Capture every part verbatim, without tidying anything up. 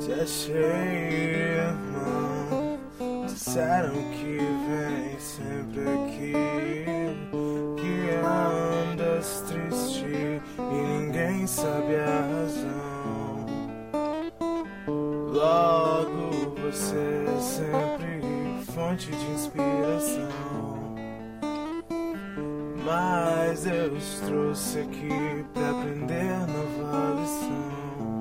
Te achei, irmão. Disseram que vem sempre aqui, que andas triste e ninguém sabe a razão. Logo você é sempre fonte de inspiração. Mas Deus trouxe aqui pra aprender nova lição.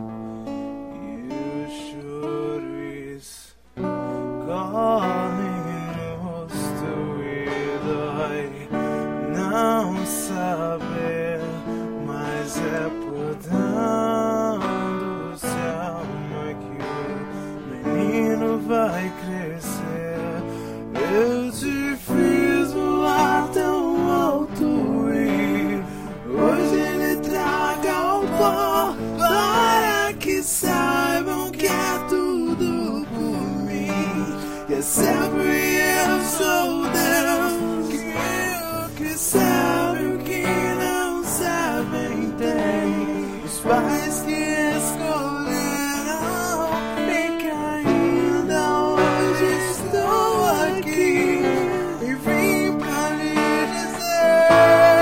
Corre no rosto e dói não saber, mas é podando-se a alma que o menino vai crescer. Eu te fiz voar tão alto e hoje ele traga o pó, para que saibam que é tudo por mim. É sempre eu sou Deus, que o que sabe o que não sabem tem. Os pais que escolheram e que ainda hoje estou aqui e vim pra lhe dizer: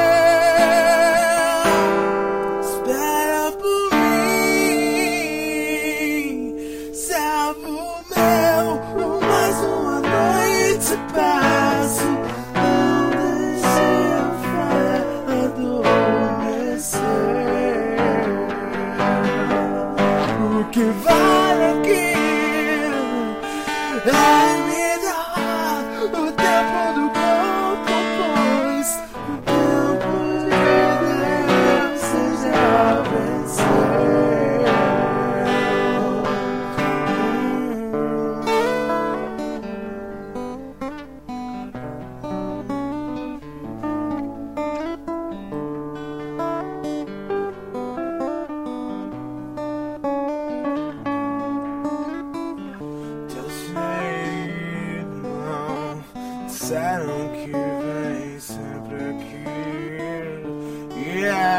espera por mim, servo meu. Mais uma noite passo, não deixe a fé adormecer. O que vale aqui é me dar o tempo do corpo, pois o tempo de Deus seja vencer. Disseram que vem sempre aqui, yeah.